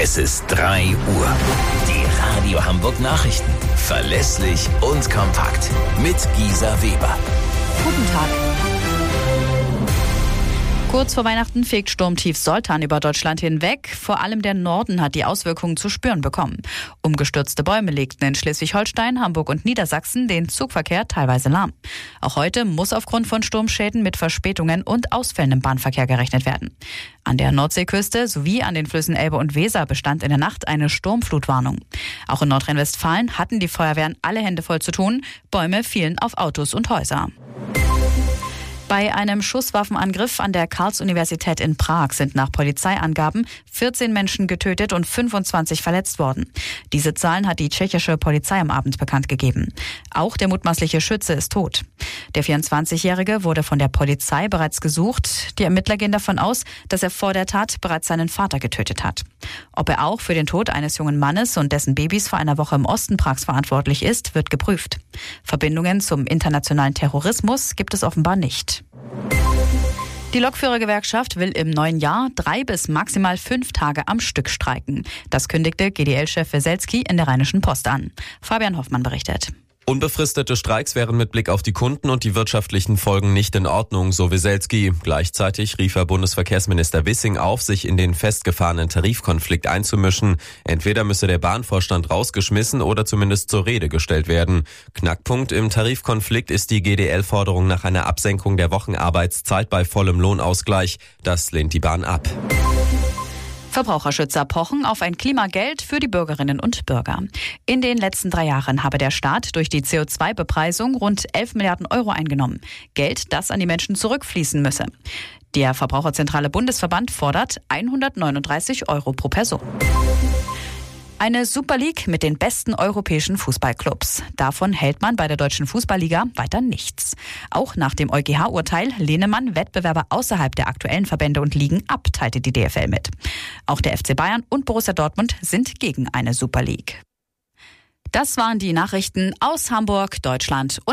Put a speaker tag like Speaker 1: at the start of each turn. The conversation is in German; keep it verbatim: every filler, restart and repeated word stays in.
Speaker 1: Es ist drei Uhr. Die Radio Hamburg Nachrichten. Verlässlich und kompakt. Mit Gisa Weber.
Speaker 2: Guten Tag. Kurz vor Weihnachten fegt Sturmtief Zoltan über Deutschland hinweg. Vor allem der Norden hat die Auswirkungen zu spüren bekommen. Umgestürzte Bäume legten in Schleswig-Holstein, Hamburg und Niedersachsen den Zugverkehr teilweise lahm. Auch heute muss aufgrund von Sturmschäden mit Verspätungen und Ausfällen im Bahnverkehr gerechnet werden. An der Nordseeküste sowie an den Flüssen Elbe und Weser bestand in der Nacht eine Sturmflutwarnung. Auch in Nordrhein-Westfalen hatten die Feuerwehren alle Hände voll zu tun. Bäume fielen auf Autos und Häuser. Bei einem Schusswaffenangriff an der Karls-Universität in Prag sind nach Polizeiangaben vierzehn Menschen getötet und fünfundzwanzig verletzt worden. Diese Zahlen hat die tschechische Polizei am Abend bekannt gegeben. Auch der mutmaßliche Schütze ist tot. Der vierundzwanzigjährige wurde von der Polizei bereits gesucht. Die Ermittler gehen davon aus, dass er vor der Tat bereits seinen Vater getötet hat. Ob er auch für den Tod eines jungen Mannes und dessen Babys vor einer Woche im Osten Prags verantwortlich ist, wird geprüft. Verbindungen zum internationalen Terrorismus gibt es offenbar nicht. Die Lokführergewerkschaft will im neuen Jahr drei bis maximal fünf Tage am Stück streiken. Das kündigte G D L-Chef Weselski in der Rheinischen Post an. Fabian Hoffmann berichtet.
Speaker 3: Unbefristete Streiks wären mit Blick auf die Kunden und die wirtschaftlichen Folgen nicht in Ordnung, so Weselski. Gleichzeitig rief er Bundesverkehrsminister Wissing auf, sich in den festgefahrenen Tarifkonflikt einzumischen. Entweder müsse der Bahnvorstand rausgeschmissen oder zumindest zur Rede gestellt werden. Knackpunkt im Tarifkonflikt ist die G D L-Forderung nach einer Absenkung der Wochenarbeitszeit bei vollem Lohnausgleich. Das lehnt die Bahn ab.
Speaker 2: Verbraucherschützer pochen auf ein Klimageld für die Bürgerinnen und Bürger. In den letzten drei Jahren habe der Staat durch die C O zwei Bepreisung rund elf Milliarden Euro eingenommen. Geld, das an die Menschen zurückfließen müsse. Der Verbraucherzentrale Bundesverband fordert hundertneununddreißig Euro pro Person. Eine Super League mit den besten europäischen Fußballclubs. Davon hält man bei der Deutschen Fußballliga weiter nichts. Auch nach dem EuGH-Urteil lehne man Wettbewerber außerhalb der aktuellen Verbände und Ligen ab, teilte die D F L mit. Auch der F C Bayern und Borussia Dortmund sind gegen eine Super League. Das waren die Nachrichten aus Hamburg, Deutschland und